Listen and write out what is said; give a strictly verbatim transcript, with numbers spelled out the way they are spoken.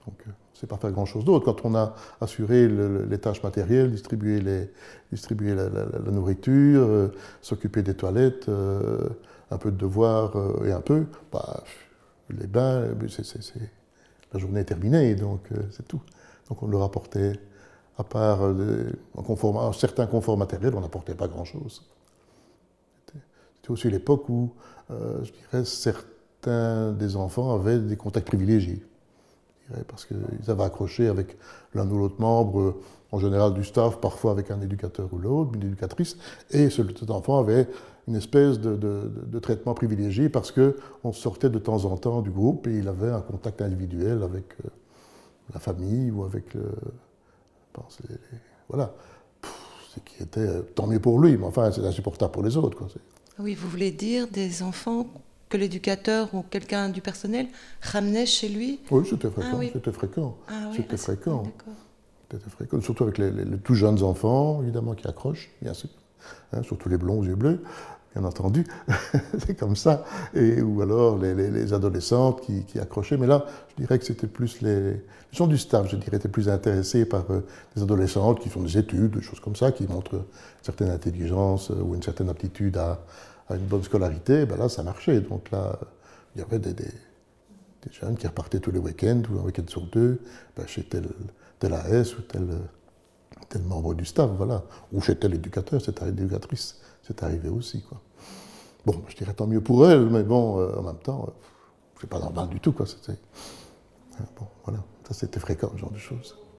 Donc, euh, on ne sait pas faire grand-chose d'autre. Quand on a assuré le, le, les tâches matérielles, distribué, les, distribué la, la, la nourriture, euh, s'occuper des toilettes, euh, un peu de devoirs euh, et un peu, bah, les bains, c'est, c'est, c'est, la journée est terminée, donc euh, c'est tout. Donc on leur apportait, à part euh, en confort, un certain confort matériel, on n'apportait pas grand-chose. C'était, c'était aussi l'époque où, euh, je dirais, certains des enfants avaient des contacts privilégiés. Parce qu'ils avaient accroché avec l'un ou l'autre membre, en général du staff, parfois avec un éducateur ou l'autre, une éducatrice, et cet enfant avait une espèce de, de, de traitement privilégié parce qu'on sortait de temps en temps du groupe et il avait un contact individuel avec euh, la famille ou avec le... Pense, les, les, voilà. Ce qui était euh, tant mieux pour lui, mais enfin c'est insupportable pour les autres. Quoi. Oui, vous voulez dire des enfants que l'éducateur ou quelqu'un du personnel ramenait chez lui? Oui, c'était fréquent, Ah oui. c'était fréquent. Ah oui, c'était ah, fréquent. oui, d'accord. C'était fréquent, surtout avec les, les, les tout jeunes enfants, évidemment, qui accrochent, bien sûr. Hein, surtout les blonds aux yeux bleus, bien entendu. C'est comme ça. Et, ou alors les, les, les adolescentes qui, qui accrochaient. Mais là, je dirais que c'était plus les... Les gens du staff, je dirais, étaient plus intéressés par euh, les adolescentes qui font des études, des choses comme ça, qui montrent une certaine intelligence euh, ou une certaine aptitude à, à une bonne scolarité. Ben là, ça marchait. Donc là, il y avait des... des des jeunes qui repartaient tous les week-ends, ou un week-end sur deux, ben chez tel, tel A S ou tel, tel membre du staff, voilà. Ou chez tel éducateur, cette éducatrice, c'est arrivé aussi, quoi. Bon, je dirais tant mieux pour elle, mais bon, euh, en même temps, euh, c'est pas normal du tout, quoi. C'était... Bon, voilà, ça c'était fréquent, ce genre de choses.